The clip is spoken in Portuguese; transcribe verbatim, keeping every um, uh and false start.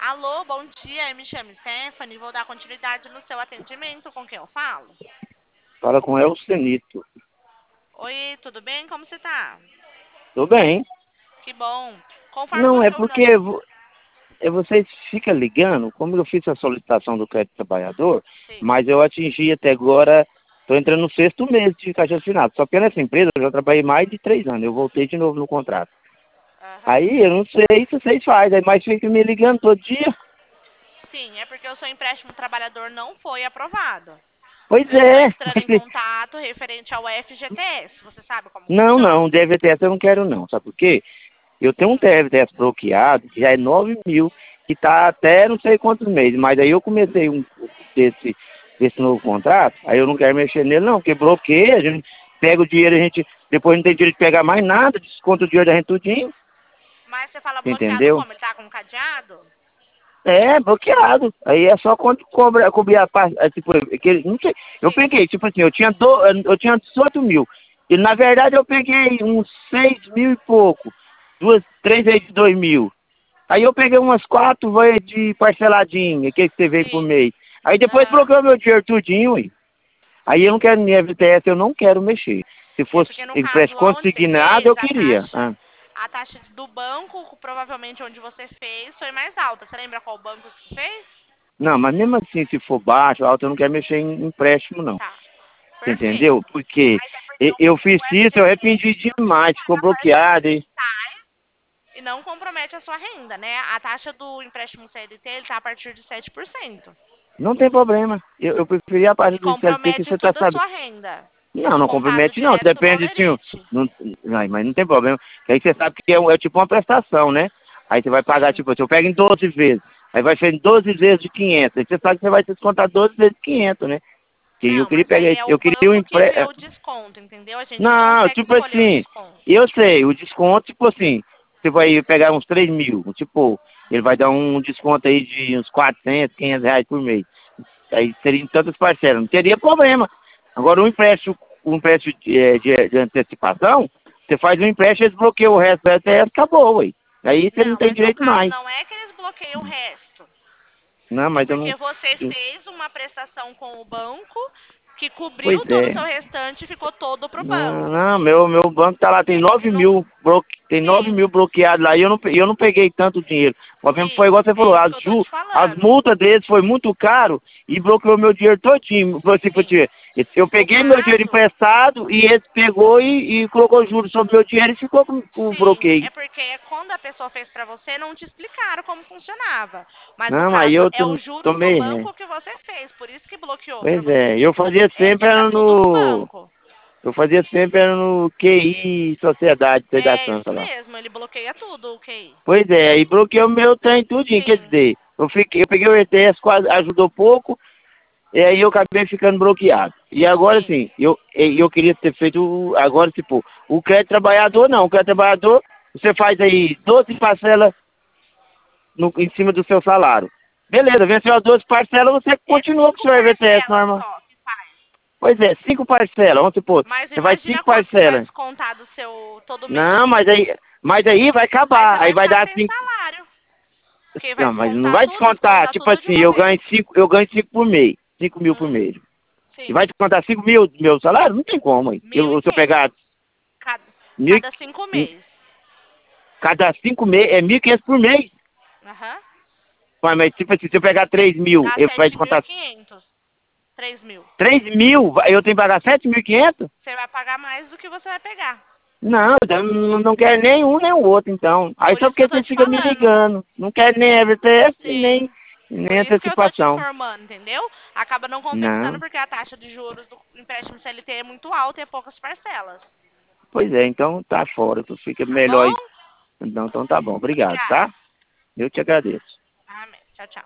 Alô, bom dia, eu me chamo Stephanie, vou dar continuidade no seu atendimento, com quem eu falo? Fala com Elcenito. Oi, tudo bem? Como você tá? Tudo bem. Que bom. Conforme Não, é você ordenou... porque vo- é, vocês ficam ligando, como eu fiz a solicitação do crédito trabalhador, Sim. mas eu atingi até agora, estou entrando no sexto mês de caixa assinado. Só que nessa empresa eu já trabalhei mais de três anos, eu voltei de novo no contrato. Aham. Aí eu não sei se vocês fazem, mas fica me ligando todo dia. Sim, é porque o seu empréstimo trabalhador não foi aprovado. Pois Eu estou é. entrando em contato referente ao F G T S. Você sabe como Não, funciona? não, D V T S eu não quero não, sabe por quê? Eu tenho um Hum. D V T S bloqueado, que já é nove mil, que está até não sei quantos meses, mas aí eu comecei um desse, desse novo contrato, aí eu não quero mexer nele não, porque bloqueia, a gente pega o dinheiro, a gente depois não tem direito de pegar mais nada, desconta o dinheiro da gente tudinho, Mas você fala bloqueado entendeu? como? Ele tá com cadeado? É, bloqueado. Aí é só quando cobra, cobrir a parte, é, tipo, aquele, não sei, eu Sim. peguei, tipo assim, eu tinha, do, eu tinha dezoito mil, e na verdade eu peguei uns seis mil e pouco, duas, três vezes dois mil. Aí eu peguei umas quatro vezes de parceladinha, que você veio por Sim. mês. Aí depois Aham. bloqueou meu dinheiro tudinho, ué. Aí eu não quero nem F T S, eu não quero mexer. Se É fosse porque no caso, empréstimo lá onde você consignado, eu fez, a queria. taxa, Ah. a taxa do banco, provavelmente onde você fez, foi mais alta. Você lembra qual banco que você fez? Não, mas mesmo assim, se for baixo, alto, eu não quero mexer em empréstimo, não. Tá. Você entendeu? Perfeito. Porque Mas é porque e- o, eu fiz o isso, eu F G T S arrependi demais, ficou paga parcelas bloqueado, hein? mensais e não compromete a sua renda, né? A taxa do empréstimo C L T ele tá a partir de sete por cento. Não tem problema. Eu, eu preferi a parte E do C L T que compromete você tá toda a sabendo. sua renda. É Não, não descontado compromete não, direto do depende sim. Valerite. Não, não, mas não tem problema. Que aí você sabe que é, um- é tipo uma prestação, né? Aí você vai pagar, Sim. tipo, se eu pego em doze vezes, aí vai ser em doze vezes de quinhentos. Aí você sabe que você vai ter que descontar doze vezes quinhentos, né? Que eu Não, queria mas aí pegar, é o eu queria um banco que vê empre... o desconto, entendeu? A gente não Não, consegue tipo escolher o assim, desconto. eu sei, o desconto, tipo assim, você vai pegar uns três mil, tipo, ele vai dar um desconto aí de uns quatrocentos, quinhentos reais por mês. Aí seriam tantas parcelas, não teria problema. Agora, um empréstimo, um empréstimo de, eh, de, de antecipação, você faz um empréstimo, eles bloqueiam o resto do F T S, acabou, ué. Aí você não Não, tem mas no direito caso mais. não é que eles bloqueiam o resto. Não, É mas eu não... porque você fez uma prestação com o banco que Pois cobriu todo o é. seu restante e ficou todo pro Não, banco. não, meu, meu banco tá lá, tem Ele nove não. mil, bloque, tem nove Sim, mil bloqueados lá e eu não, pe- eu não peguei tanto dinheiro. O problema foi igual sim, você é falou, isso as, que eu tô ju, te as falando. multas deles foi muito caro e bloqueou meu dinheiro todinho. Assim, Sim. porque eu No peguei meu dinheiro caso, emprestado e ele pegou e, e colocou juros sobre meu dinheiro e ficou com, com o sim, bloqueio. é porque quando a pessoa fez pra você, não te explicaram como funcionava. Mas no Não, aí caso, eu é to- os juros do tomei, né? banco que você fez, por isso que bloqueou pra Pois você. é, eu fazia É, sempre entra era tudo pro no... banco. Eu fazia sempre era no Q I Sociedade da É Santa isso lá. mesmo, ele bloqueia tudo, o Q I. Pois é, aí bloqueou meu trem tudinho, quer Sim, dizer, eu, fiquei, eu peguei o E T S, quase ajudou pouco, e aí eu acabei ficando bloqueado. E agora sim. sim, eu, eu queria ter feito, o- agora tipo, o crédito trabalhador não, o crédito trabalhador, você faz aí doze parcelas no, em cima do seu salário. Beleza, venceu as doze parcelas, você É continua com o cinco seu E T S parcelas normal. só que faz. Pois é, cinco parcelas, vamos supor, Mas você faz imagina cinco quanto que vai parcelas. descontar do seu todo mês. Não, mas aí, mas aí vai Aí você acabar, aí vai vai ficar dar sem cinco. salário. Porque vai Não, mas não descontar vai tudo, descontar, descontar tipo tudo de assim, uma eu vez. ganho cinco, eu ganho cinco por mês, cinco mil por Uhum. mês. E Sim. vai descontar cinco mil do meu salário? Não tem como, hein? Mil e Eu, se eu quinhentos. pegar Cada, mil, cada cinco e- meses. cada cinco meses, é mil e quinhentos por mês. Aham. Mas, mas tipo assim, se eu pegar três mil, Dá eu vai sete mil e descontar quinhentos. Três mil. três mil, vai- eu tenho que pagar sete mil e quinhentos? Você vai pagar mais do que você vai pegar. Não, eu não, não quero nem um nem o outro, então. Aí Por só isso que porque eu tô vocês te ficam me falando. ligando. Não quero nem F T S e nem, Sim. Por nem isso que eu tô te antecipação. informando, entendeu? Acaba não compensando Não. porque a taxa de juros do empréstimo C L T é muito alta e é poucas parcelas. Pois é, então tá fora, tu fica Tá melhor. bom? Então, então tá bom, obrigado, Obrigada. tá? Eu te agradeço. Amém. Tchau, tchau.